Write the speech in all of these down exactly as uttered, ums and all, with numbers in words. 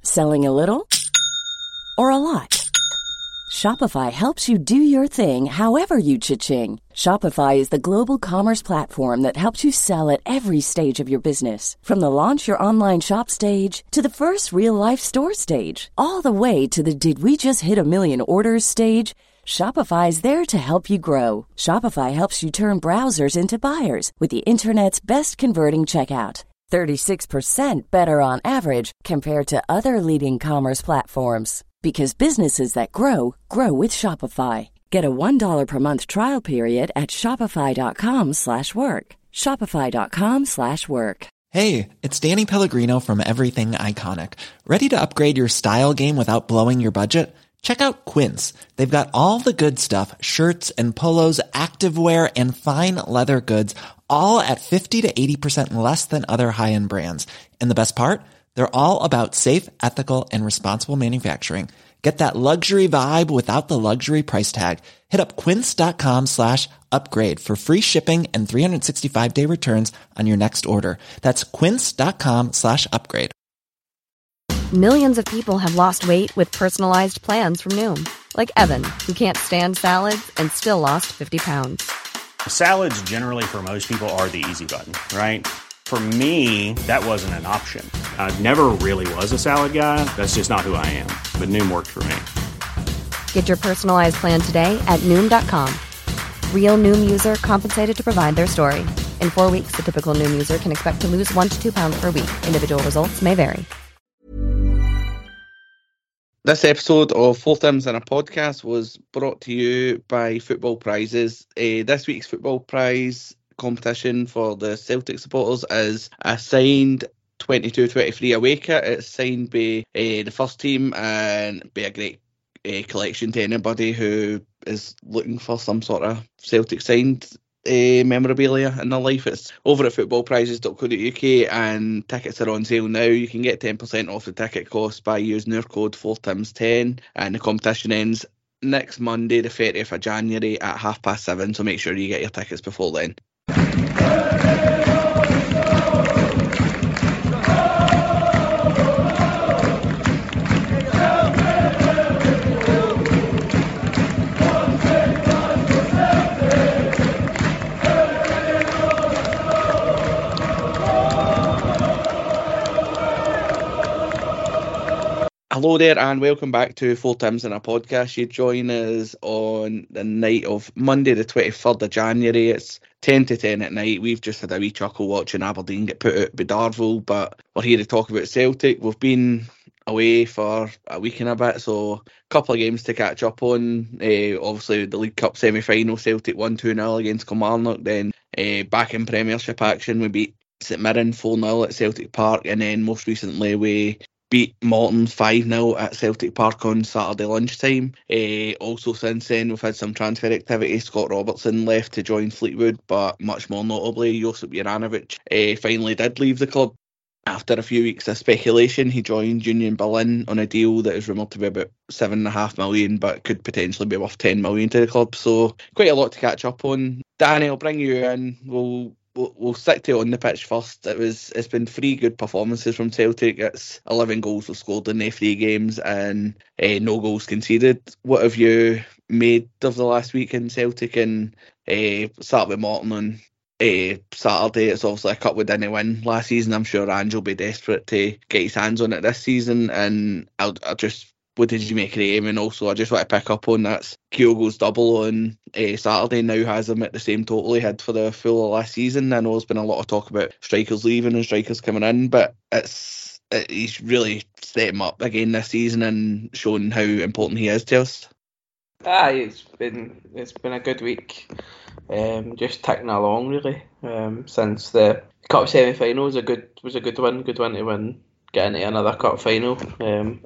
Selling a little or a lot? Shopify helps you do your thing however you cha-ching. Shopify is the global commerce platform that helps you sell at every stage of your business. From the launch your online shop stage to the first real-life store stage, all the way to the did we just hit a million orders stage. Shopify is there to help you grow. Shopify helps you turn browsers into buyers with the internet's best converting checkout. thirty-six percent better on average compared to other leading commerce platforms. Because businesses that grow, grow with Shopify. Get a one dollar per month trial period at shopify.com slash work. Shopify.com slash work. Hey, it's Danny Pellegrino from Everything Iconic. Ready to upgrade your style game without blowing your budget? Check out Quince. They've got all the good stuff, shirts and polos, activewear, and fine leather goods, all at fifty to eighty percent less than other high-end brands. And the best part? They're all about safe, ethical, and responsible manufacturing. Get that luxury vibe without the luxury price tag. Hit up quince.com slash upgrade for free shipping and three sixty-five day returns on your next order. That's quince.com slash upgrade. Millions of people have lost weight with personalized plans from Noom. Like Evan, who can't stand salads and still lost fifty pounds. Salads generally for most people are the easy button, right? For me, that wasn't an option. I never really was a salad guy. That's just not who I am. But Noom worked for me. Get your personalized plan today at Noom dot com. Real Noom user compensated to provide their story. In four weeks, the typical Noom user can expect to lose one to two pounds per week. Individual results may vary. This episode of Four Tims in a Podcast was brought to you by Football Prizes. Uh, this week's Football Prize competition for the Celtic supporters is a signed twenty-two twenty-three away kit. It's signed by uh, the first team and be a great uh, collection to anybody who is looking for some sort of Celtic signed uh, memorabilia in their life. It's over at football prizes dot co dot U K and tickets are on sale now. You can get ten percent off the ticket cost by using our code four tims ten, and the competition ends next Monday the thirtieth of January at half past seven, so make sure you get your tickets before then. Hello there and welcome back to Four Tims in a Podcast. You join us on the night of Monday the twenty-third of January. It's ten to ten at night. We've just had a wee chuckle watching Aberdeen get put out by Darvel, but we're here to talk about Celtic. We've been away for a week and a bit, so a couple of games to catch up on. Uh, obviously the League Cup semi-final, Celtic won two nil against Kilmarnock. Then uh, back in Premiership action, we beat St Mirren four nil at Celtic Park, and then most recently we beat Morton five nil at Celtic Park on Saturday lunchtime. Uh, also since then we've had some transfer activity. Scott Robertson left to join Fleetwood, but much more notably Josip Juranovic uh, finally did leave the club. After a few weeks of speculation, he joined Union Berlin on a deal that is rumoured to be about seven and a half million, but could potentially be worth ten million to the club. So quite a lot to catch up on. Danny, I'll bring you in. We'll We'll, we'll stick to it on the pitch first. It was, it's been three good performances from Celtic. It's eleven goals were scored in the three games and uh, no goals conceded. What have you made of the last week in Celtic? And uh, start with Morton on uh, Saturday. It's obviously a cup we didn't win last season. I'm sure Ange will be desperate to get his hands on it this season. And I'll, I'll just, what did you make of the game? And also, I just want to pick up on that's Kyogo's double on uh, Saturday now has him at the same total he had for the full of last season. I know there's been a lot of talk about strikers leaving and strikers coming in, but it's it, he's really stepped him up again this season and shown how important he is to us. Ah, it's been it's been a good week. Um, just ticking along really. Um, since the cup semi-final was a good was a good one, good one to win, get into another cup final. Um.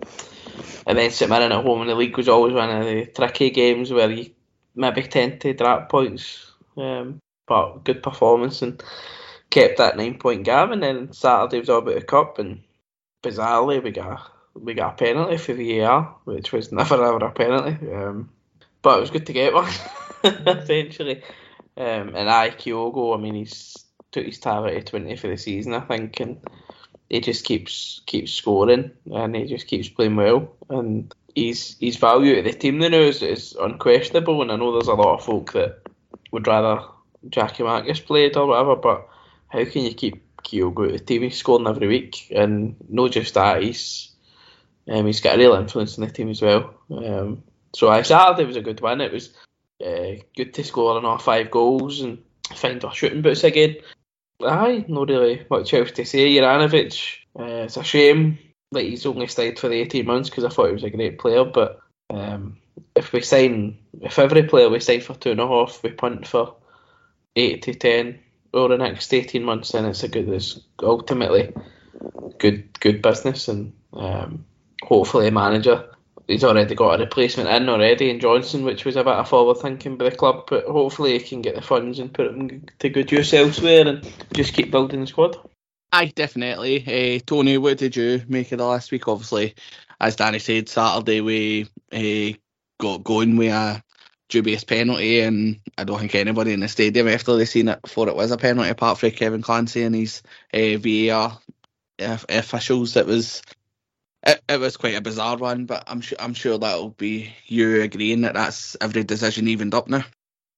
And then St Mirren at home in the league was always one of the tricky games where you maybe tend to drop points. Um, but good performance and kept that nine point gap. And then Saturday was all about the cup, and bizarrely we got we got a penalty for V A R, which was never ever a penalty. Um, but it was good to get one essentially. Um, and I Kyogo, I mean he's took his target to twenty for the season, I think, and he just keeps keeps scoring and he just keeps playing well. And his his value to the team now is, is unquestionable. And I know there's a lot of folk that would rather Jackie Marcus played or whatever, but how can you keep Kyogo at the team? He's scoring every week, and not just that, he's um, he's got a real influence in the team as well. Um, so I Saturday was a good win. It was uh, good to score on all five goals and find our shooting boots again. Aye, not really much else to say. Juranovic, uh, it's a shame that he's only stayed for the eighteen months because I thought he was a great player, but um, if we sign, if every player we sign for two and a half, we punt for eight to ten over the next eighteen months, then it's a good, it's ultimately good, good business, and um, hopefully a manager. He's already got a replacement in already in Johnson, which was a bit of forward thinking by the club, but hopefully he can get the funds and put them to good use elsewhere and just keep building the squad. Aye, definitely. Uh, Tony, what did you make of the last week? Obviously, as Danny said, Saturday we uh, got going with a dubious penalty, and I don't think anybody in the stadium after they seen it thought it was a penalty, apart from Kevin Clancy and his uh, V A R uh, officials. It was it, it was quite a bizarre one, but I'm sure I'm sure that'll be you agreeing that that's every decision evened up now.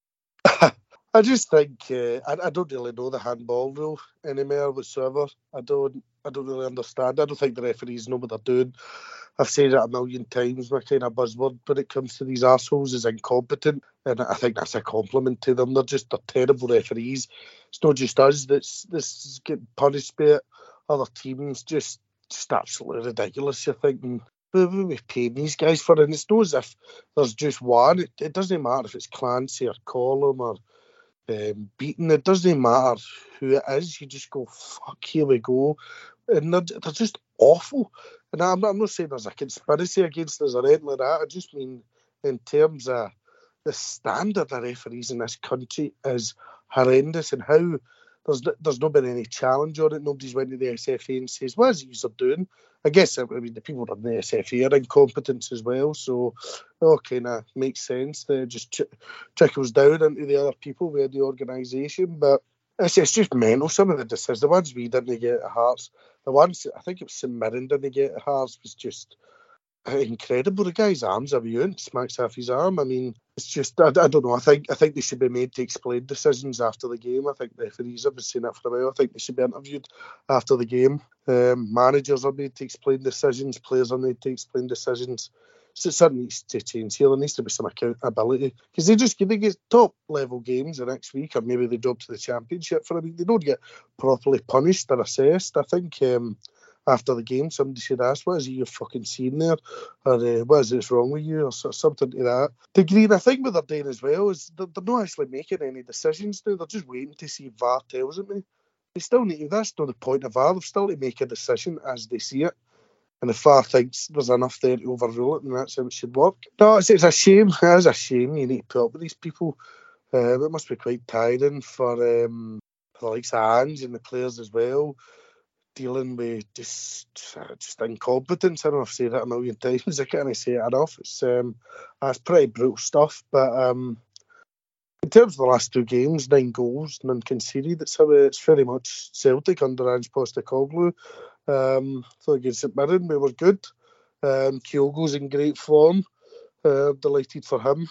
I just think uh, I, I don't really know the handball rule anymore whatsoever. I don't I don't really understand. I don't think the referees know what they're doing. I've said it a million times. My kind of buzzword when it comes to these assholes is incompetent, and I think that's a compliment to them. They're just they're terrible referees. It's not just us that's this is getting punished by it. Other teams just just absolutely ridiculous. You're thinking, what are we paying these guys for? And it's not as if there's just one. It, it doesn't matter if it's Clancy or Collum or Um, beaten. It doesn't matter who it is. You just go, fuck, here we go. And they're, they're just awful. And I'm, I'm not saying there's a conspiracy against us or anything like that. I just mean in terms of the standard of referees in this country is horrendous, and how there's there's not been any challenge on it. Nobody's went to the S F A and says, what is it you're doing? I guess I mean the people in the S F A are incompetent as well, so it all kind of makes sense. They just ch- trickles down into the other people within the organisation. But it's, it's just mental. Some of the decisions, the ones we didn't get at Hearts, the ones I think it was St Mirren didn't get at Hearts, was just incredible. The guy's arms are viewing, smacks off his arm. I mean, it's just I, I don't know. I think I think they should be made to explain decisions after the game. I think referees have been saying that for a while. I think they should be interviewed after the game. Um, managers are made to explain decisions. Players are made to explain decisions. So something needs to change here. There needs to be some accountability, because they just they get top level games the next week, or maybe they drop to the Championship for a week. They don't get properly punished or assessed. I think. Um, After the game, somebody should ask, what is it you're fucking seeing there? Or uh, what is it wrong with you? Or something to that degree. And I think what they're doing as well is they're, they're not actually making any decisions now. They're just waiting to see if V A R tells them. They still need to, that's not the point of V A R. They've still to make a decision as they see it. And if V A R thinks there's enough there to overrule it, then that's how it should work. No, it's, it's a shame. It is a shame you need to put up with these people. Uh, it must be quite tiring for, um, for the likes of Ange and the players as well, dealing with just just incompetence. I don't know if I've said that a million times. I can't say it enough. It's um, that's pretty brutal stuff. But um, in terms of the last two games, nine goals, none conceded. It's how it's very much Celtic under Ange Postecoglou. Um, so against St Mirren, we were good. Um, Kyogo's in great form. Uh, delighted for him.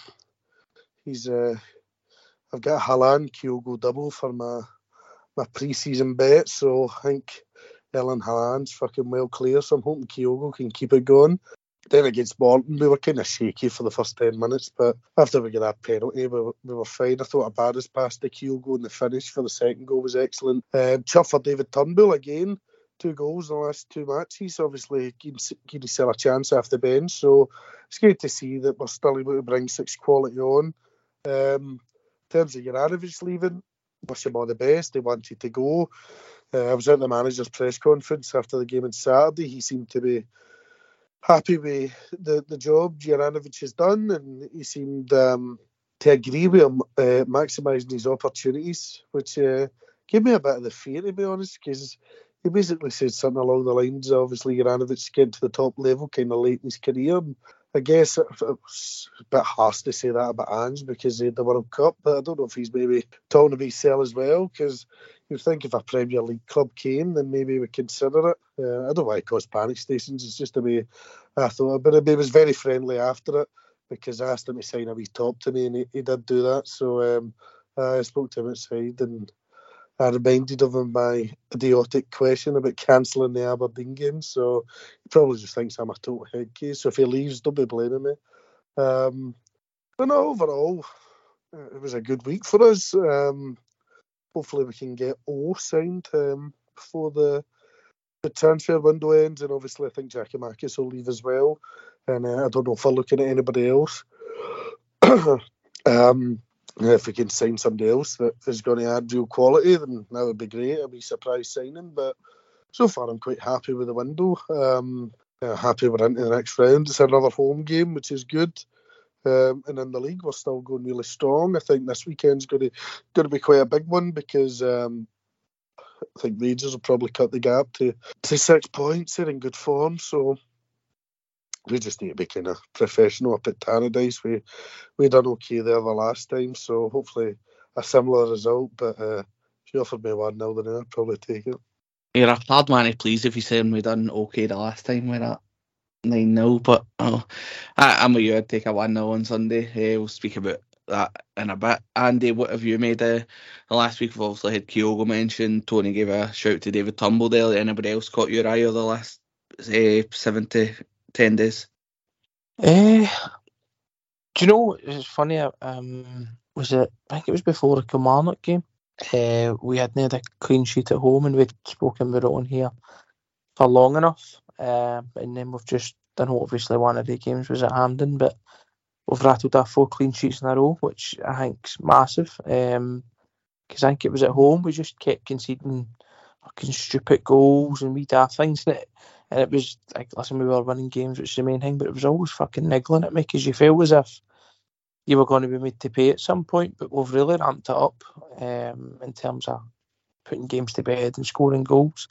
He's uh, I've got a Haaland Kyogo double for my my pre-season bet, so I think Erling Haaland's fucking well clear, so I'm hoping Kyogo can keep it going. Then against Bolton, we were kind of shaky for the first ten minutes, but after we got that penalty, we were, we were fine. I thought Abada's pass to Kyogo and the finish for the second goal was excellent. Um, Chuff for David Turnbull again, two goals in the last two matches. Obviously, giving himself a chance off the bench, so it's good to see that we're still able to bring six quality on. Um, in terms of Juranovic leaving, wish him all the best. He wanted to go. Uh, I was at the manager's press conference after the game on Saturday. He seemed to be happy with the, the job Juranovic has done, and he seemed um, to agree with him uh, maximising his opportunities, which uh, gave me a bit of the fear, to be honest, because he basically said something along the lines of, obviously, Juranovic getting to the top level kind of late in his career. I guess it, it's a bit harsh to say that about Ange because he had the World Cup, but I don't know if he's maybe talking about himself as well, because you'd think if a Premier League club came, then maybe we consider it. Uh, I don't know why it caused panic stations. It's just the way I thought. But he was very friendly after it because I asked him to sign a wee top to me, and he, he did do that. So um, I spoke to him outside, and I reminded of him my idiotic question about cancelling the Aberdeen game. So he probably just thinks I'm a total head case. So if he leaves, don't be blaming me. Um, but no, overall, it was a good week for us. Um, hopefully we can get O signed um, before the, the transfer window ends. And obviously I think Giakoumakis will leave as well. And uh, I don't know if we're looking at anybody else. um If we can sign somebody else that is going to add real quality, then that would be great. I'd be surprised signing, but so far I'm quite happy with the window. Um, yeah, happy we're into the next round. It's another home game, which is good. Um, and in the league, we're still going really strong. I think this weekend's going to going to be quite a big one because um, I think Rangers will probably cut the gap to, to six points. They're in good form, so we just need to be kind of professional up at Tannadice. We we done okay there the last time, so hopefully a similar result. But uh, if you offered me one nil, then I'd probably take it. You're a hard man to please if you saying we done okay the last time with that nine nil. But oh, I, I'm with you. I'd take a one nil on Sunday. Uh, we'll speak about that in a bit. Andy, what have you made uh, the last week? We've obviously had Kyogo mentioned. Tony gave a shout to David Turnbull there. Anybody else caught your eye over the last uh, seven to ten days? Uh, do you know, it's funny, um, was it, I think it was before the Kilmarnock game, uh, we had had a clean sheet at home and we'd spoken about it on here for long enough, uh, and then we've just done, obviously one of the games was at Hampden, but we've rattled off four clean sheets in a row, which I think's massive, because um, I think it was at home, we just kept conceding fucking stupid goals and wee daft things, and it, and it was, like, listen, we were winning games, which is the main thing, but it was always fucking niggling at me, because you felt as if you were going to be made to pay at some point, but we've really ramped it up um, in terms of putting games to bed and scoring goals.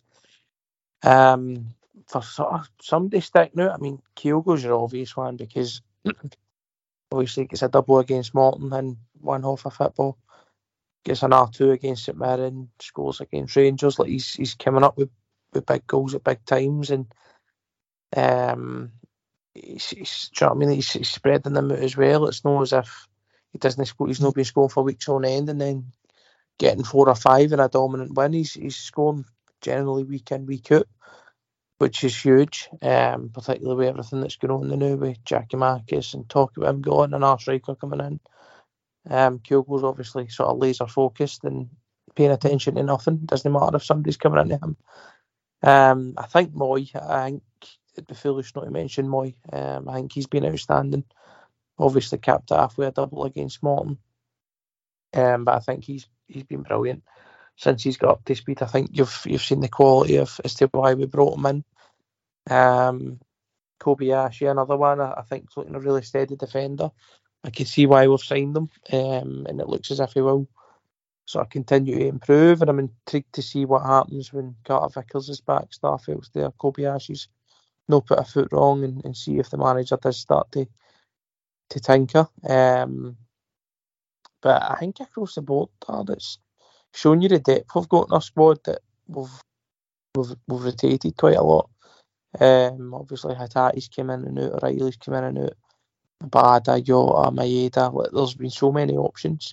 Um, for sort of somebody sticking out, I mean, Kyogo's your obvious one, because obviously gets a double against Morton in one half of football, gets an R two against St Mirren, scores against Rangers. Like he's he's coming up with, with big goals at big times, and um, he's, he's, do you know what I mean? He's, he's spreading them out as well. It's not as if he doesn't score. He's not been scoring for weeks on end, and then getting four or five in a dominant win. He's he's scoring generally week in, week out, which is huge. Um, particularly with everything that's going on now with Giakoumakis and talk about him going and our striker coming in. Um, Kyogo's obviously sort of laser focused and paying attention to nothing. Doesn't matter if somebody's coming into him. Um, I think Moy, I think it'd be foolish not to mention Moy. Um, I think he's been outstanding. Obviously capped it off with a double against Morton. Um, but I think he's he's been brilliant since he's got up to speed. I think you've you've seen the quality of as to why we brought him in. Um, Kobayashi, another one. I, I think he's looking a really steady defender. I can see why we've signed him, um, and it looks as if he will sort of continue to improve. And I'm intrigued to see what happens when Carter Vickers is back. Starfield's there, Kobayashi's no put a foot wrong, and, and see if the manager does start to to tinker. Um, but I think across the board, Dad, it's shown you the depth we've got in our squad, that we've we've, we've rotated quite a lot. Um, obviously, Hatate's came in and out, O'Reilly's come in and out. Bada, Yota, Maeda, like, there's been so many options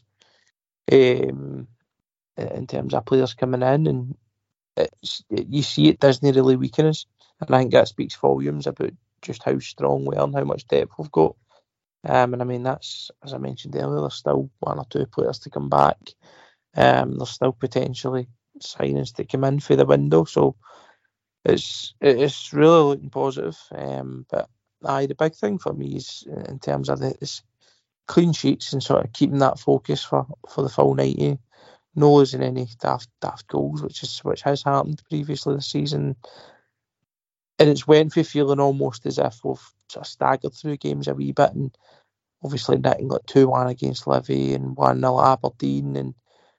um, in terms of players coming in, and it's, you see it doesn't really weaken us, and I think that speaks volumes about just how strong we are and how much depth we've got. Um, and I mean, that's, as I mentioned earlier, there's still one or two players to come back. Um, there's still potentially signings to come in for the window, so it's it's really looking positive. Um, but Aye, the big thing for me is in terms of the is clean sheets and sort of keeping that focus for, for the full ninety, no losing any daft daft goals, which is which has happened previously this season, and it's went for feeling almost as if we've sort of staggered through games a wee bit, and obviously netting got two one against Livy and one nil Aberdeen, and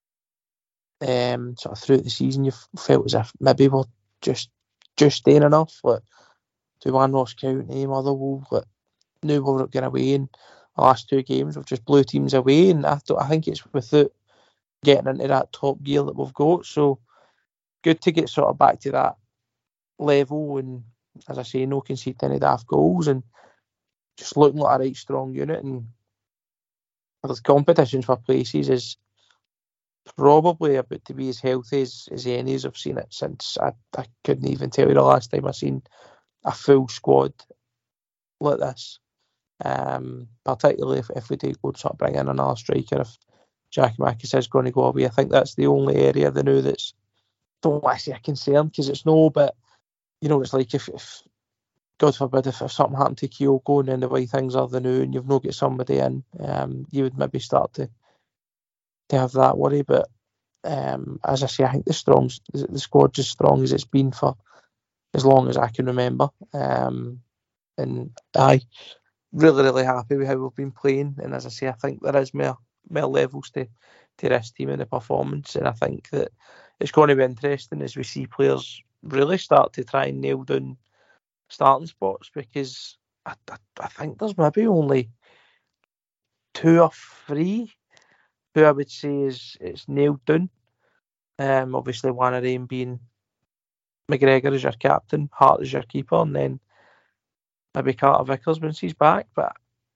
um, sort of throughout the season you felt as if maybe we're just just staying enough, like two one Ross County, Motherwell, like, now we're going away in the last two games, we've just blew teams away, and I, I think it's without getting into that top gear that we've got. So good to get sort of back to that level, and as I say, no concede any daft goals, and just looking like a right strong unit. And the competitions for places is probably about to be as healthy as, as any as I've seen it since. I, I couldn't even tell you the last time I've seen a full squad like this. Um, particularly if, if we do go sort of bring in another striker, if Giakoumakis is going to go away, I think that's the only area they know that's, don't want to say a concern, because it's no, but you know, it's like if, if God forbid, if, if something happened to Kyogo and then the way things are the new and you've not got somebody in, um, you would maybe start to to have that worry. But um, as I say, I think the strong the squad's as strong as it's been for as long as I can remember. Um, and I really, really happy with how we've been playing. And as I say, I think there is more more levels to, to this team and the performance. And I think that it's going to be interesting as we see players really start to try and nail down starting spots, because I, I, I think there's maybe only two or three who I would say is it's nailed down. Um, obviously, one of them being McGregor as your captain, Hart as your keeper, and then maybe Carter Vickers once he's back. But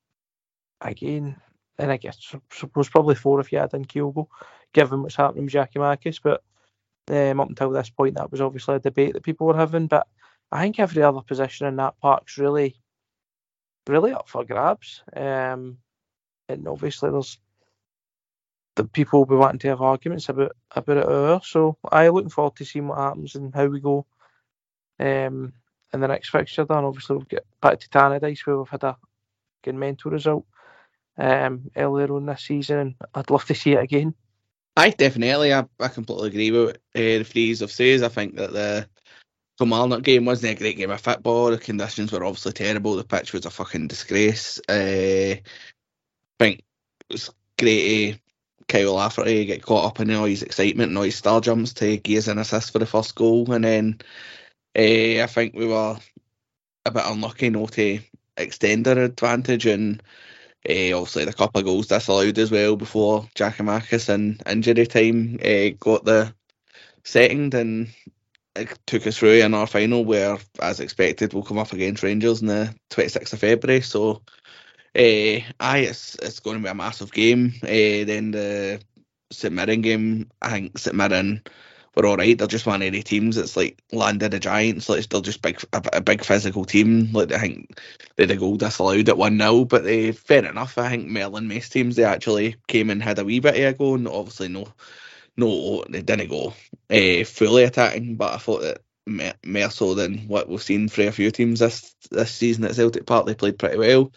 again, and I guess suppose probably four if you add in Kyogo, given what's happening with Giakoumakis. But um, up until this point, that was obviously a debate that people were having. But I think every other position in that park's really, really up for grabs. Um, and obviously, there's the people will be wanting to have arguments about about it over. So I'm looking forward to seeing what happens and how we go um, in the next fixture. Then obviously we'll get back to Tannadice, where we've had a good mental result um, earlier on this season, and I'd love to see it again. I definitely, I, I completely agree with uh, the phrase of says. I think that the Kilmarnock game wasn't a great game of football. The conditions were obviously terrible. The pitch was a fucking disgrace. Uh, I think it was great to Kyle Lafferty get caught up in all his excitement and all his star jumps to give us an assist for the first goal. And then uh, I think we were a bit unlucky not to extend our advantage, and uh, obviously the couple of goals disallowed as well before Giakoumakis in injury time uh, got the second, and it took us through in our final, where, as expected, we'll come up against Rangers on the twenty-sixth of February. So Uh, aye, it's it's going to be a massive game. Uh, then the St Mirren game, I think St Mirren were all right. They're just one of the teams that's like landed the Giants. Like they're just big, a, a big physical team. Like I think they had a goal disallowed at one nil, but they fair enough. I think Merlin most teams they actually came and had a wee bit of a go, and obviously no, no, they didn't go uh, fully attacking. But I thought that more, more so than what we've seen for a few teams this this season at Celtic Park, they played pretty well.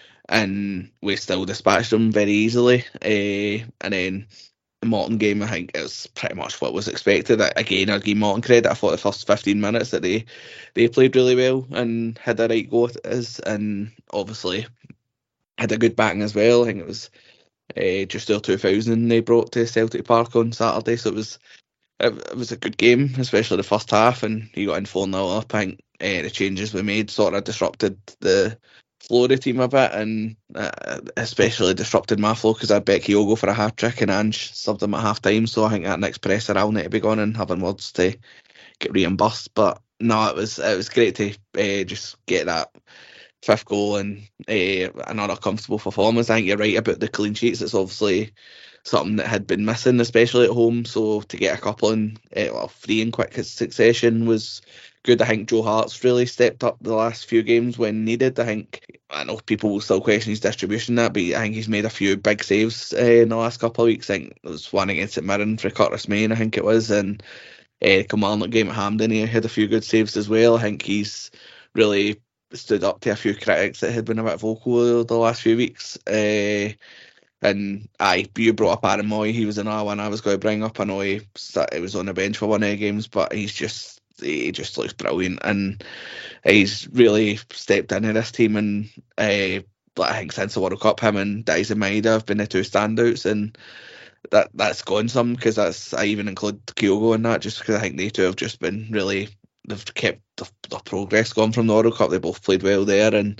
And we still dispatched them very easily. Uh, and then the Morton game, I think it was pretty much what was expected. Again, I'll give Morton credit. I thought the first fifteen minutes that they, they played really well and had a right go at us, and obviously had a good backing as well. I think it was uh, just over two thousand they brought to Celtic Park on Saturday, so it was it, it was a good game, especially the first half, and he got in four nil up. I think uh, the changes we made sort of disrupted the flow of the team a bit, and uh, especially disrupted my flow, because I bet Kyogo for a hat trick and Ange subbed him at half time. So I think that next presser I'll need to be going and having words to get reimbursed. But no, it was it was great to uh, just get that fifth goal and uh, another comfortable performance. I think you're right about the clean sheets. It's obviously something that had been missing, especially at home. So to get a couple in uh, well, three in quick succession was good. I think Joe Hart's really stepped up the last few games when needed. I think, I know people will still question his distribution that, but I think he's made a few big saves uh, in the last couple of weeks. I think there was one against St Mirren for Curtis Main, I think it was, and uh, Kilmarnock game at Hampden, he had a few good saves as well. I think he's really stood up to a few critics that had been a bit vocal the last few weeks. Uh, and aye, you brought up Aaron Moy. He was another one I was going to bring up. I know he, he was on the bench for one of the games, but he's just he just looks brilliant, and he's really stepped into this team. And uh, I think since the World Cup, him and Daizen Maeda have been the two standouts, and that that's gone some, because that's I even include Kyogo in that, just because I think they two have just been really, they've kept the, the progress going from the World Cup. They both played well there, and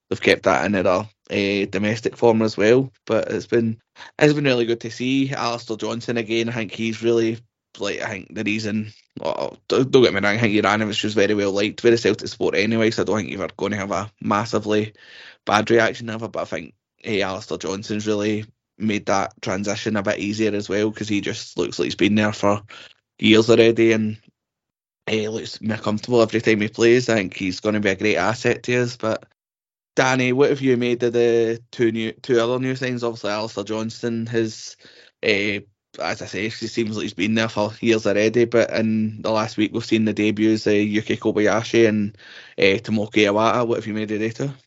they've kept that in their uh, domestic form as well. But it's been it's been really good to see Alistair Johnston again. I think he's really, like, I think the reason, oh, don't get me wrong, I think Juranovic was very well liked by the Celtic support anyway, so I don't think you were going to have a massively bad reaction ever, but I think hey, Alistair Johnston's really made that transition a bit easier as well, because he just looks like he's been there for years already, and he looks more comfortable every time he plays. I think he's going to be a great asset to us. But Danny, what have you made of the two new, two other new signs? Obviously, Alistair Johnston has, uh, as I say, he seems like he's been there for years already. But in the last week, we've seen the debuts of Yuki Kobayashi and uh, Tomoki Iwata. What have you made of they two?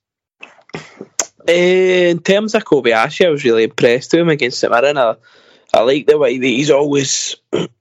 Uh, in terms of Kobayashi, I was really impressed with him against St Mirren. I, I like the way that he's always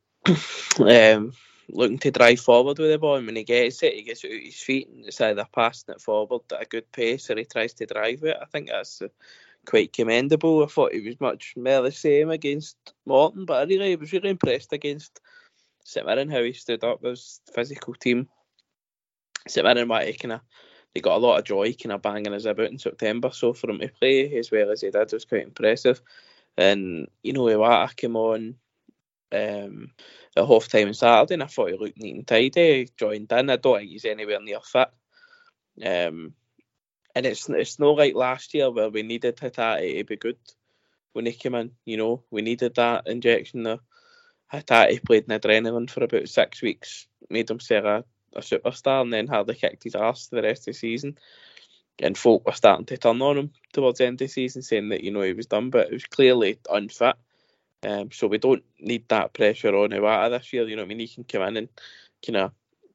um, looking to drive forward with the ball, and when he gets it, he gets it out his feet and it's either passing it forward at a good pace or he tries to drive it. I think that's uh, quite commendable. I thought he was much more the same against Morton, but I really was really impressed against St Mirren how he stood up. It was a physical team. St Mirren, what he kind of they got a lot of joy kind of banging us about in September, so for him to play as well as he did was quite impressive. And you know, Iwata came on um, at half time on Saturday, and I thought he looked neat and tidy. He joined in. I don't think he's anywhere near fit. Um, and it's it's not like last year where we needed Hatate to be good when he came in. You know, we needed that injection there. Hatate played in adrenaline for about six weeks, made himself a, a superstar, and then hardly kicked his arse for the rest of the season. And folk were starting to turn on him towards the end of the season, saying that, you know, he was done, but it was clearly unfit. Um, so we don't need that pressure on Iwata this year. You know what I mean? He can come in and kind of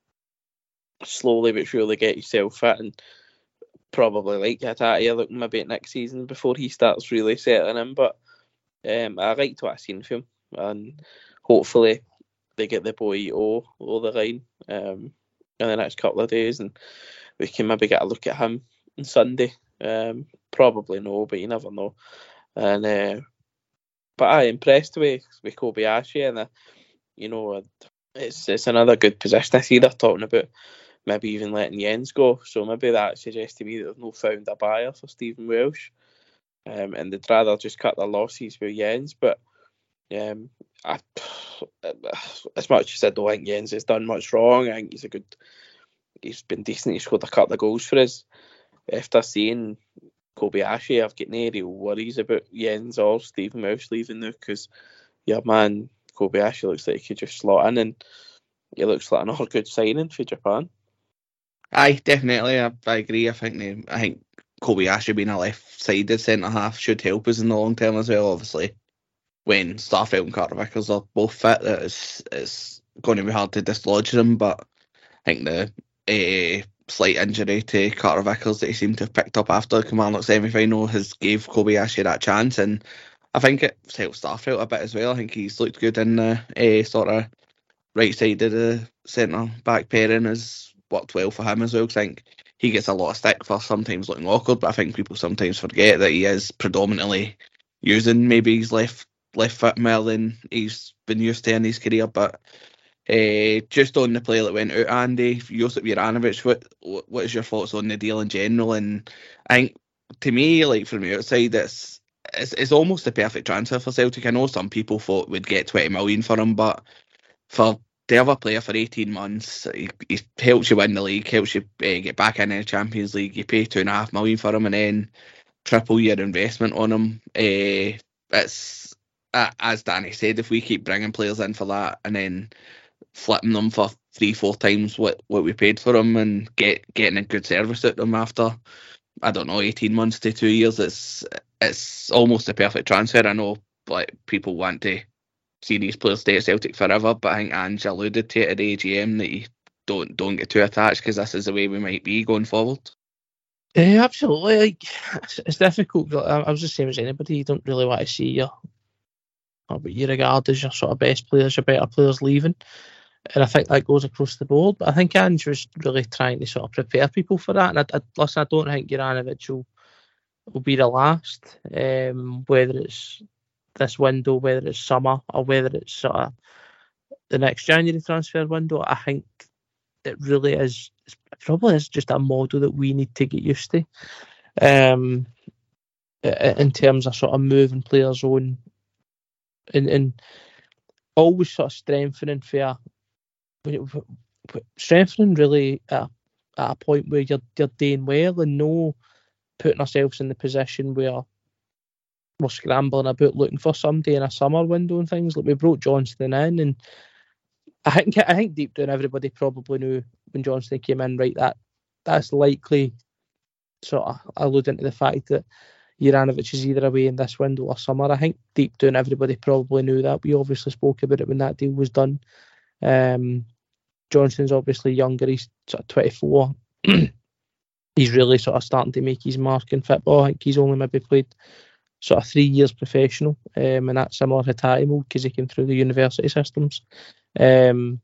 slowly but surely get himself fit, and probably like Hatate looking maybe at next season before he starts really settling in. But um, I liked what I've seen from him, and hopefully they get the boy O over the line um, in the next couple of days, and we can maybe get a look at him on Sunday. Um, probably no, but you never know. And uh, but I'm impressed with with Kobayashi, and uh, you know, it's it's another good position. I see they're talking about maybe even letting Jens go, so maybe that suggests to me that they've not found a buyer for Stephen Welsh, um, and they'd rather just cut their losses with Jens. But um, I, as much as I don't think Jens has done much wrong, I think he's a good. He's been decent. He scored a couple of goals for us. After seeing Kobayashi, I've got no real worries about Jens or Stephen Welsh leaving now, because your man Kobayashi looks like he could just slot in, and he looks like another good signing for Japan. Aye, definitely. I, I agree. I think they, I think Kobayashi being a left-sided centre half should help us in the long term as well. Obviously, when Starfelt and Carter Vickers are both fit, it's it's going to be hard to dislodge them. But I think the uh, slight injury to Carter Vickers that he seemed to have picked up after the Kilmarnock semi-final has gave Kobayashi that chance, and I think it's helped Starfelt a bit as well. I think he's looked good in the uh, sort of right side of the centre back pairing, has worked well for him as well, because I think he gets a lot of stick for sometimes looking awkward, but I think people sometimes forget that he is predominantly using maybe his left left foot more than he's been used to in his career. But Uh, just on the play that went out, Andy, Josip Juranovic, what what is your thoughts on the deal in general? And I think, to me, like from the outside, it's, it's it's almost a perfect transfer for Celtic. I know some people thought we'd get twenty million for him, but for the other player for eighteen months, he, he helps you win the league, helps you uh, get back into the Champions League. You pay two and a half million for him, and then triple your investment on him. Uh, it's uh, as Danny said, if we keep bringing players in for that, and then flipping them for three, four times what, what we paid for them, and get getting a good service out of them after, I don't know, eighteen months to two years, it's it's almost a perfect transfer. I know like people want to see these players stay at Celtic forever, but I think Ange alluded to it at the A G M that you don't don't get too attached, because this is the way we might be going forward. Yeah, absolutely. Like, it's, it's difficult. I, I was the same as anybody. You don't really want to see your, what you regard as your sort of best players, your better players leaving. And I think that goes across the board. But I think Ange was really trying to sort of prepare people for that. And I, I, listen, I don't think Juranovic will, will be the last, um, whether it's this window, whether it's summer, or whether it's sort of the next January transfer window. I think it really is, it probably is just a model that we need to get used to. um, in terms of sort of moving players on and, and always sort of strengthening for strengthening really at a, at a point where you're, you're doing well and no putting ourselves in the position where we're scrambling about looking for somebody in a summer window and things. Like we brought Johnston in, and I think I think deep down everybody probably knew when Johnston came in, right, that that's likely sort of alluding to the fact that Juranovic is either away in this window or summer. I think deep down everybody probably knew that. We obviously spoke about it when that deal was done. Um, Johnston's obviously younger, he's sort of twenty-four. He's really sort of starting to make his mark in football. I think he's only maybe played sort of three years professional, um, and that's similar to Timo because he came through the university systems. Um,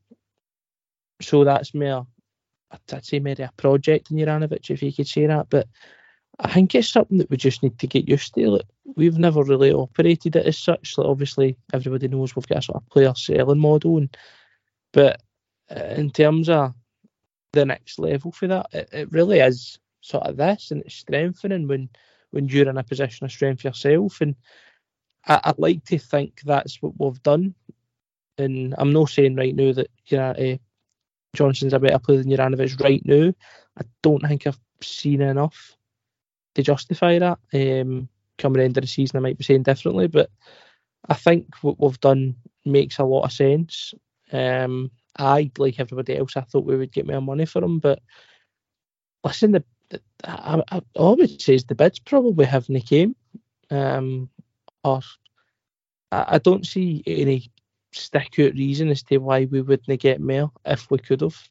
so that's more, I'd say maybe a project in Juranovic, if you could say that, but I think it's something that we just need to get used to. Like, we've never really operated it as such. Like, obviously, everybody knows we've got a sort of player selling model, and but in terms of the next level for that, it, it really is sort of this, and it's strengthening when when you're in a position of strength yourself. And I, I'd like to think that's what we've done. And I'm not saying right now that, you know, uh, Johnston's a better player than Juranovic right now. I don't think I've seen enough to justify that. Um, coming into the season, I might be saying differently, but I think what we've done makes a lot of sense. Um, I, like everybody else, I thought we would get more money for him, but listen, the, the I, I always says the bids probably haven't came, um, or I, I don't see any stick out reason as to why we wouldn't get more if we could have.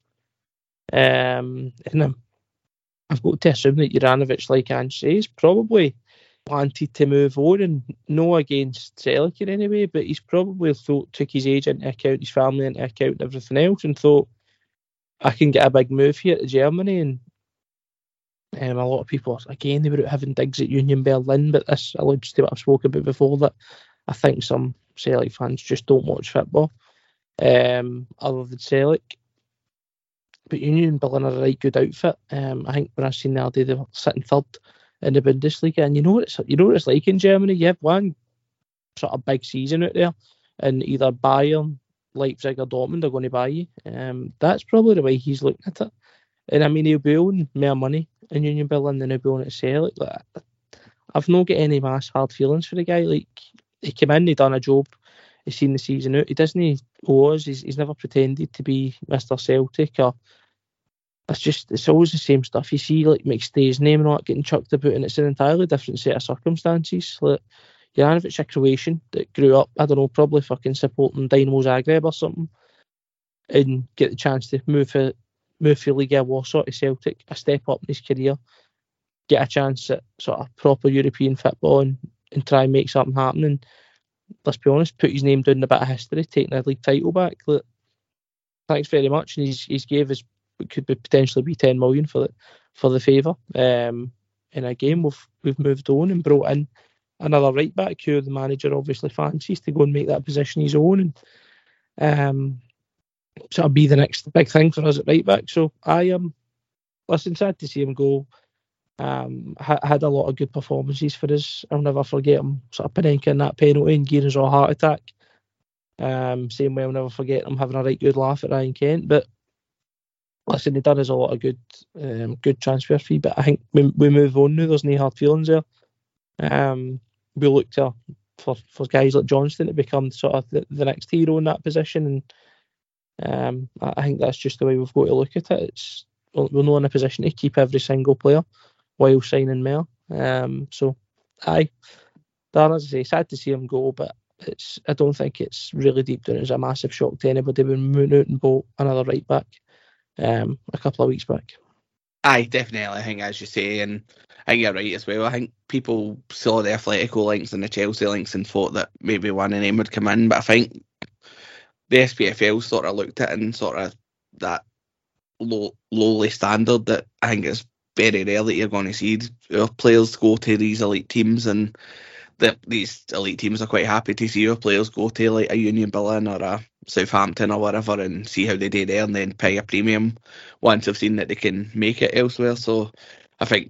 Um, and I'm, I've got to assume that Juranovic, like Ange says, probably wanted to move on, and no against Celik in any way, but he's probably thought, took his age into account, his family into account and everything else, and thought, I can get a big move here to Germany. And um, a lot of people, again, they were out having digs at Union Berlin, but this alludes to what I've spoken about before, that I think some Celik fans just don't watch football, um, other than Celik. But Union Berlin are a right good outfit. Um, I think when I seen the other day, they were sitting third in the Bundesliga, and you know what it's you know what it's like in Germany. You have one sort of big season out there, and either Bayern, Leipzig, or Dortmund are going to buy you. Um, that's probably the way he's looking at it. And I mean, he'll be owning more money in Union Berlin than he'll be owning at Celtic. Like, I've not got any mass hard feelings for the guy. Like, he came in, he done a job, he's seen the season out. He doesn't owe us. He's, he's never pretended to be Mister Celtic, or it's just, it's always the same stuff. You see, like, McStay's name and all that getting chucked about, and it's an entirely different set of circumstances. Like, Juranovic, a Croatian that grew up, I don't know, probably fucking supporting Dynamo Zagreb or something, and get the chance to move for, move for Liga Warsaw to Celtic, a step up in his career, get a chance at sort of proper European football, and, and try and make something happen. And let's be honest, put his name down in a bit of history, taking a league title back. Like, thanks very much. And he's he's gave us, it could be potentially be ten million for the for the favour. Um, and again, we've we've moved on and brought in another right back who the manager obviously fancies to go and make that position his own, and um, sort of be the next big thing for us at right back. So I am, um, listen, sad to see him go. Um, ha- had a lot of good performances for us. I'll never forget him sort of Panenka in that penalty and giving us a heart attack. Um, same way I'll never forget him having a right good laugh at Ryan Kent. But listen, he done us a lot of good, um, good transfer fee. But I think we, we move on now. There's no hard feelings there. Um, we look to for, for guys like Johnston to become sort of the, the next hero in that position, and um, I think that's just the way we've got to look at it. It's we're not in a position to keep every single player while signing more. Um, so, aye, Darren, as I say, sad to see him go, but it's I don't think it's really deep down as a massive shock to anybody when we went out and bought another right back um, a couple of weeks back. Aye, definitely. I think, as you say, and I think you're right as well. I think people saw the Atletico links and the Chelsea links and thought that maybe one of them would come in, but I think the S P F L sort of looked at it in sort of that low, lowly standard that I think it's very rare that you're going to see our players go to these elite teams, and that these elite teams are quite happy to see our players go to like a Union Berlin or a Southampton or whatever and see how they do there, and then pay a premium once they've seen that they can make it elsewhere. So I think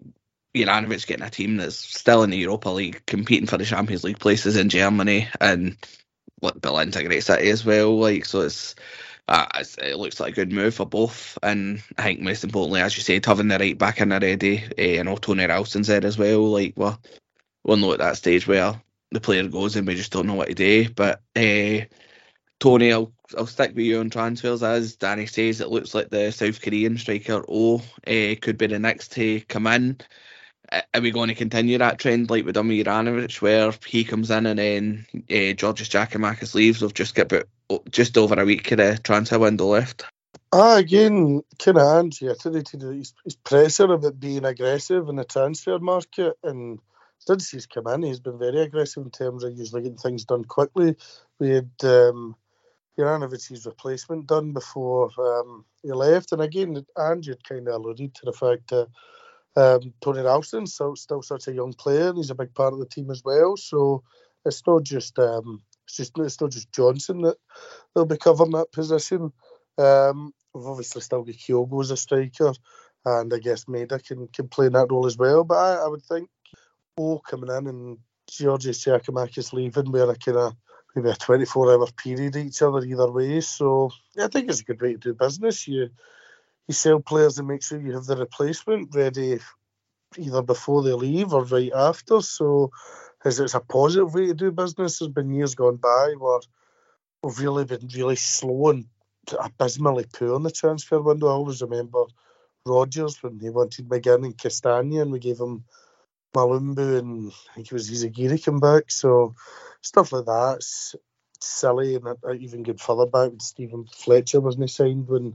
Juranovic getting a team that's still in the Europa League, competing for the Champions League places in Germany, and like, Berlin's a great city as well. Like, so it's, uh, it's it looks like a good move for both. And I think most importantly, as you said, having the right back in already, uh, and what Tony Ralston said as well. Like, well, we're not at that stage where the player goes and we just don't know what to do. But uh, Tony, I'll I'll stick with you on transfers. As Danny says, it looks like the South Korean striker O uh, could be the next to come in. Are we going to continue that trend like with Dummy Juranovic, where he comes in and then uh, Georgios Giakoumakis leaves? We've just got about just over a week of the transfer window left. Ah, again, kind of Ange reiterated his, his pressure about being aggressive in the transfer market, and since he's come in, he's been very aggressive in terms of usually getting things done quickly. We had um, Juranovic's replacement done before um, he left, and again, Ange had kind of alluded to the fact that Um, Tony Ralston's still, still such a young player, and he's a big part of the team as well. So it's not just um, it's just it's not just Johnson that they'll be covering that position. Um, we've obviously still got Kyogo as a striker, and I guess Maeda can, can play in that role as well. But I, I would think O coming in and Georgios Giakoumakis leaving, we're a kind of maybe a twenty-four hour period each other either way. So yeah, I think it's a good way to do business. You You sell players and make sure you have the replacement ready either before they leave or right after. So it's, it's a positive way to do business. There's been years gone by where we've really been really slow and abysmally poor in the transfer window. I always remember Rodgers when he wanted McGinn and Castagna, and we gave him Malumbu and I think it was Izagiri come back. So stuff like that's silly, and I even get further back with Stephen Fletcher wasn't signed when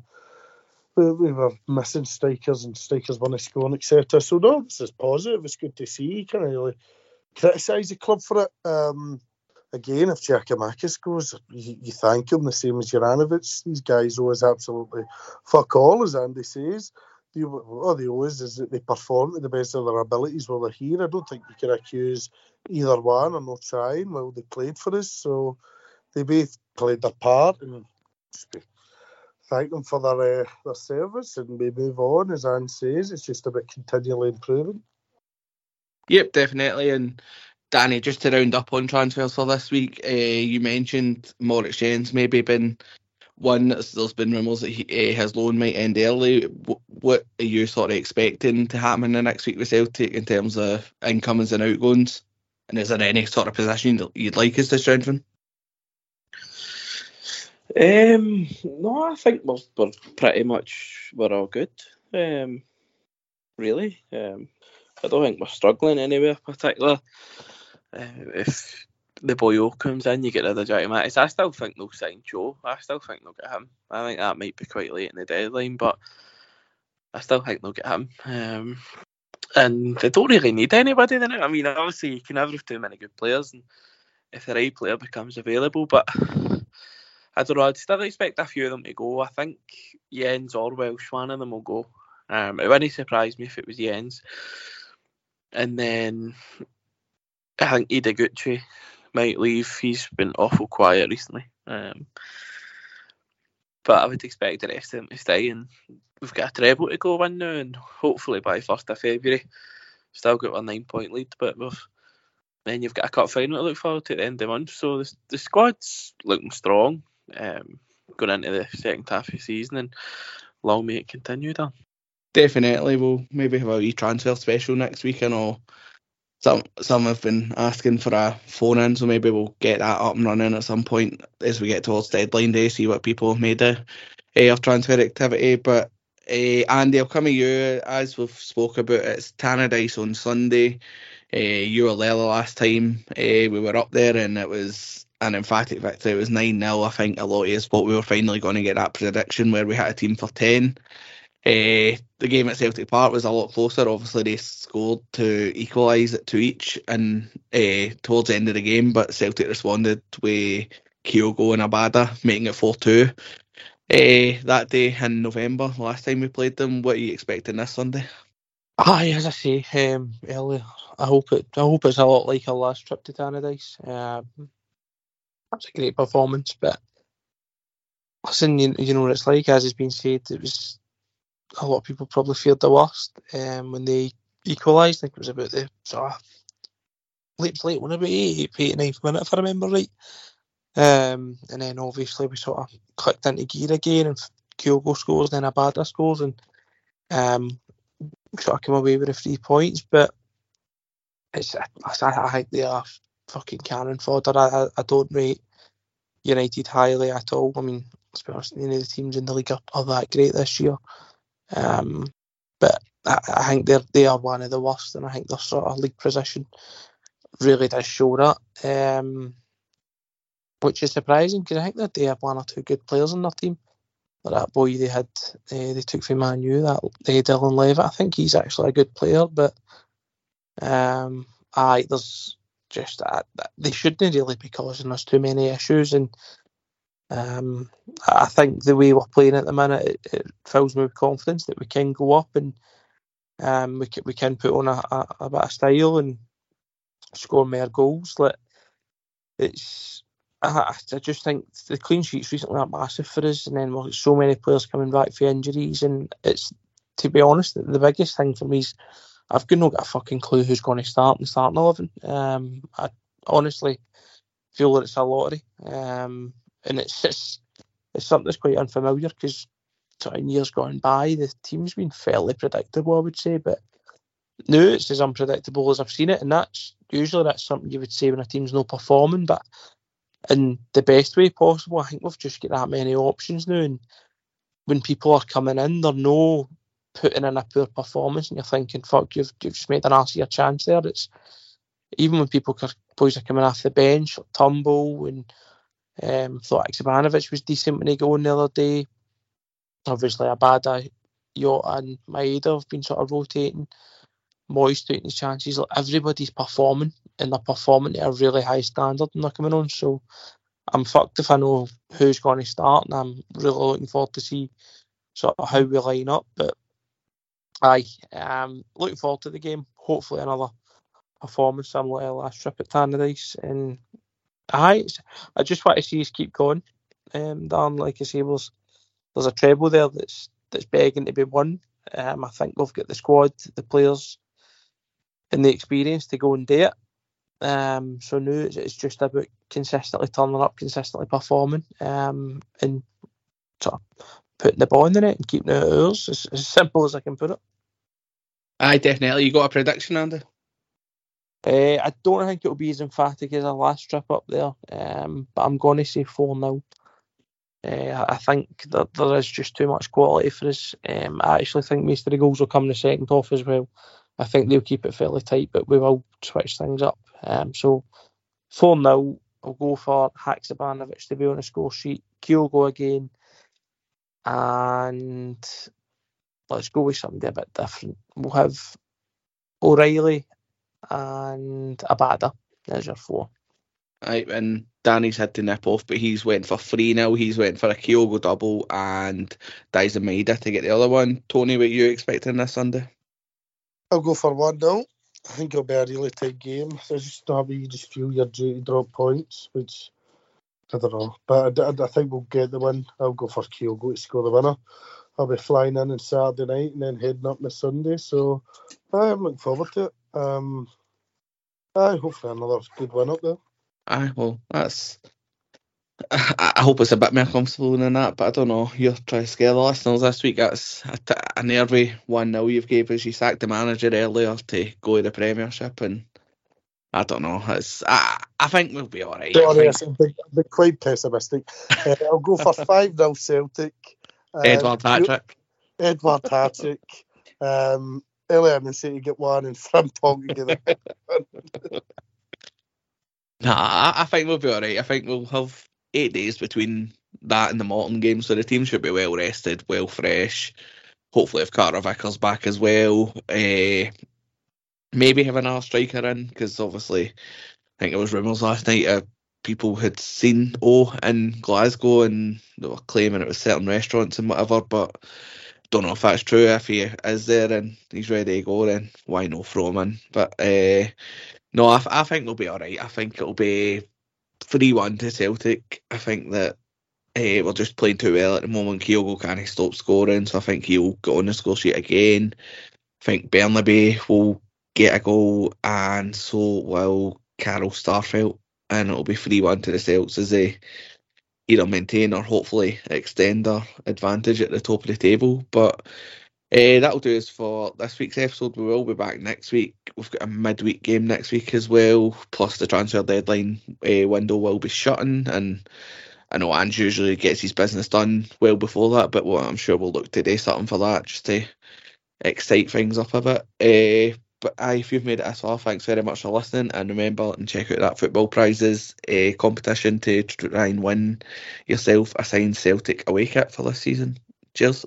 we were missing strikers and strikers weren't scoring, et cetera. So no, this is positive. It's good to see. You can't really criticise the club for it. Um, again, if Giakoumakis goes, you, you thank him the same as Juranovic. These guys always absolutely fuck all, as Andy says. The, all they always is that they perform to the best of their abilities while they're here. I don't think you can accuse either one or not trying while they played for us. So they both played their part, and thank them for their uh, their service, and we move on. As Anne says, it's just about continually improving. Yep, definitely. And Danny, just to round up on transfers for this week, uh, you mentioned Moritz Jens maybe been one. There's been rumours that he, uh, his loan might end early. What, what are you sort of expecting to happen in the next week with Celtic in terms of incomings and outgoings? And is there any sort of position you'd like us to strengthen? Um, no, I think we're, we're pretty much we're all good. Um, really, um, I don't think we're struggling anywhere particular. Uh, if the boy O comes in, you get rid of Giakoumakis. I still think they'll sign Joe. I still think they'll get him. I think that might be quite late in the deadline, but I still think they'll get him. Um, and they don't really need anybody then. I mean, obviously you can never have too many good players, and if the right player becomes available, but I don't know, I'd still expect a few of them to go. I think Jens or Welsh, one of them will go. Um, it wouldn't surprise me if it was Jens. And then I think Ideguchi might leave. He's been awful quiet recently. Um, but I would expect the rest of them to stay. And we've got a treble to go win now, and hopefully by first of February. Still got a nine-point lead, but we've then you've got a cup final to look forward to at the end of the month. So the, the squad's looking strong. Um, going into the second half of the season, and long may it continue, Dan. Definitely, we'll maybe have a wee transfer special next week. I know some some have been asking for a phone in, so maybe we'll get that up and running at some point as we get towards deadline day, see what people have made of, uh, of transfer activity. But uh, Andy, I'll come to you. As we've spoke about, it's Tannadice on Sunday. Uh, you were there the last time uh, we were up there, and it was an emphatic victory. It was nine nil. I think a lot of us thought we were finally going to get that prediction where we had a team for ten. Uh, the game at Celtic Park was a lot closer. Obviously, they scored to equalise it to each and uh, towards the end of the game, but Celtic responded with Kyogo and Abada, making it four two uh, that day in November, last time we played them. What are you expecting this Sunday? Aye, as I say um, earlier, I hope it. I hope it's a lot like our last trip to Tannadice. Um, That's a great performance, but listen, you, you know what it's like, as has been said, it was a lot of people probably feared the worst um, when they equalised. I think it was about the sort of late, late one, about eighty, eighty-ninth minute, if I remember right. Um, and then obviously we sort of clicked into gear again, and Kyogo scores, then Abada scores, and um, we sort of came away with the three points. But it's I, I think they are fucking cannon fodder. I, I, I don't rate United highly at all. I mean, let's be honest, none of the teams in the league are, are that great this year. Um, but I, I think they're they are one of the worst, and I think their sort of league position really does show that. Um, which is surprising because I think that they have one or two good players in their team. Like that boy they had, uh, they took from Man U, that uh, Dylan Levitt. I think he's actually a good player, but um, aye, there's just uh, they shouldn't really be causing us too many issues, and um, I think the way we're playing at the minute, it, it fills me with confidence that we can go up and um, we can, we can put on a, a, a bit of style and score more goals. Like it's. I, I just think the clean sheets recently are massive for us, and then we've got so many players coming back for injuries, and it's, to be honest, the biggest thing for me is I've not got a fucking clue who's going to start in the starting eleven. Um, I honestly feel that it's a lottery, um, and it's just, it's something that's quite unfamiliar because in years gone by the team's been fairly predictable, I would say, but now it's as unpredictable as I've seen it, and that's usually that's something you would say when a team's not performing, but in the best way possible. I think we've just got that many options now, and when people are coming in, they're no putting in a poor performance, and you're thinking, "Fuck, you've you've just made an ass of your chance there." It's even when people boys are coming off the bench, like Tumble, and um, thought Ivanovic was decent when he got on the other day. Obviously, Abada, Jota, and Maeda have been sort of rotating. Moyes taking his chances. Like, everybody's performing, and they're performing at a really high standard when they're coming on. So I'm fucked if I know who's going to start, and I'm really looking forward to see sort of how we line up. But aye, um, looking forward to the game. Hopefully another performance similar to last trip at Tannadice. And aye, I just want to see us keep going. Um, Dan, like I say, there's, there's a treble there that's that's begging to be won. Um, I think we've got the squad, the players, and the experience to go and do it. Um, so now it's, it's just about consistently turning up, consistently performing, um, and sort of putting the ball in the net and keeping it ours. It's as simple as I can put it. Aye, definitely. You got a prediction, Andy? Uh, I don't think it'll be as emphatic as our last trip up there, um, but I'm going to say four nil. Uh, I think that there is just too much quality for us. Um, I actually think most of the goals will come in the second half as well. I think they'll keep it fairly tight, but we will switch things up. Um, so four nil, I'll go for Haksabanovic to be on the score sheet. Kyogo again. And let's go with something a bit different. We'll have O'Reilly and Abada. There's your four. Right, and Danny's had to nip off, but he's went for three nil. He's went for a Kyogo double and Daizen Maeda to get the other one. Tony, what are you expecting this Sunday? I'll go for one nil. I think it'll be a really tight game. There's just a wee, you just feel your due to drop points, which I don't know. But I, I, I think we'll get the win. I'll go for Kyogo to score the winner. I'll be flying in on Saturday night and then heading up on Sunday. So I'm looking forward to it. Um, I hopefully another good win up there. Aye, well, that's. I, I hope it's a bit more comfortable than that, but I don't know. You're trying to scare the listeners this week. That's a, t- a nervy one nil you've gave us. You sacked the manager earlier to go to the Premiership, and I don't know. It's I, I think we'll be all right. Sorry, I'm be quite pessimistic. uh, I'll go for five nil Celtic. Um, Edward hat-trick. Edward hat-trick. Um, Earlier in City get one and Frimpong together. Nah, I, I think we'll be all right. I think we'll have eight days between that and the Morton game, so the team should be well rested, well fresh. Hopefully, if Carter Vickers back as well, uh, maybe have another striker in, because obviously, I think there was rumours last night uh, people had seen O in Glasgow and they were claiming it was certain restaurants and whatever, but don't know if that's true. If he is there and he's ready to go, then why not throw him in? But uh, no, I, I think we'll be all right. I think it'll be three one to Celtic. I think that uh, we're just playing too well at the moment. Kyogo can't stop scoring, so I think he'll get on the score sheet again. think Bernabei will get a goal, and so will Carroll Starfelt, and it'll be three one to the Celts as they either maintain or hopefully extend their advantage at the top of the table. But uh, that'll do us for this week's episode. We will be back next week. We've got a midweek game next week as well, plus the transfer deadline uh, window will be shutting, and I know Ange usually gets his business done well before that, but well, I'm sure we'll look to do something for that just to excite things up a bit. Uh, but aye, if you've made it this far, thanks very much for listening, and remember and check out that Football Prizes uh, competition to try and win yourself a signed Celtic away kit for this season. Cheers.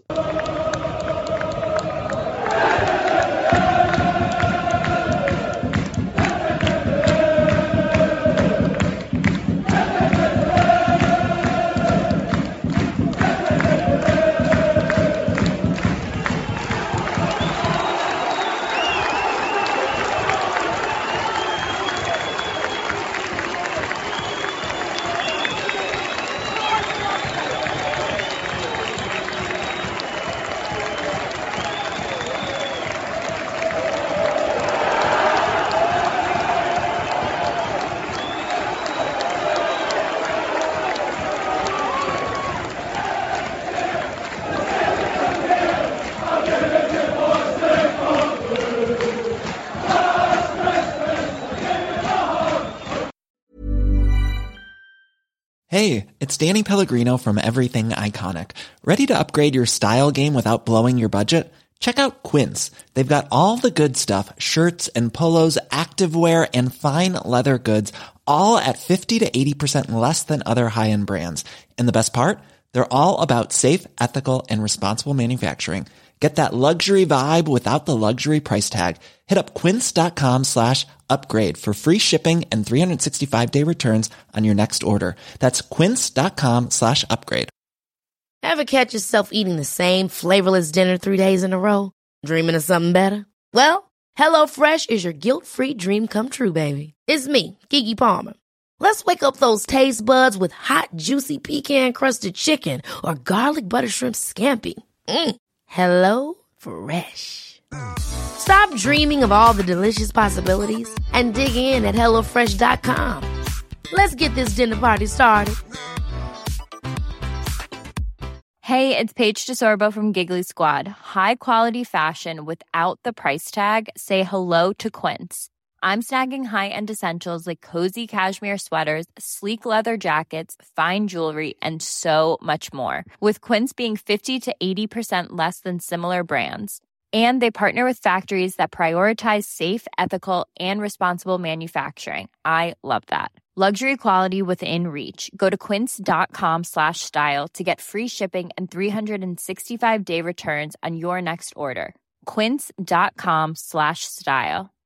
Hey, it's Danny Pellegrino from Everything Iconic. Ready to upgrade your style game without blowing your budget? Check out Quince. They've got all the good stuff, shirts and polos, activewear, and fine leather goods, all at fifty to eighty percent less than other high-end brands. And the best part? They're all about safe, ethical, and responsible manufacturing. Get that luxury vibe without the luxury price tag. Hit up quince.com slash upgrade for free shipping and three sixty-five day returns on your next order. That's quince.com slash upgrade. Ever catch yourself eating the same flavorless dinner three days in a row? Dreaming of something better? Well, HelloFresh is your guilt-free dream come true, baby. It's me, Keke Palmer. Let's wake up those taste buds with hot, juicy pecan-crusted chicken or garlic butter shrimp scampi. Mm. Hello Fresh. Stop dreaming of all the delicious possibilities and dig in at hello fresh dot com. Let's get this dinner party started. Hey, it's Paige DeSorbo from Giggly Squad. High quality fashion without the price tag. Say hello to Quince. I'm snagging high-end essentials like cozy cashmere sweaters, sleek leather jackets, fine jewelry, and so much more. With Quince being fifty to eighty percent less than similar brands. And they partner with factories that prioritize safe, ethical, and responsible manufacturing. I love that. Luxury quality within reach. Go to quince.com slash style to get free shipping and three sixty-five day returns on your next order. Quince.com slash style.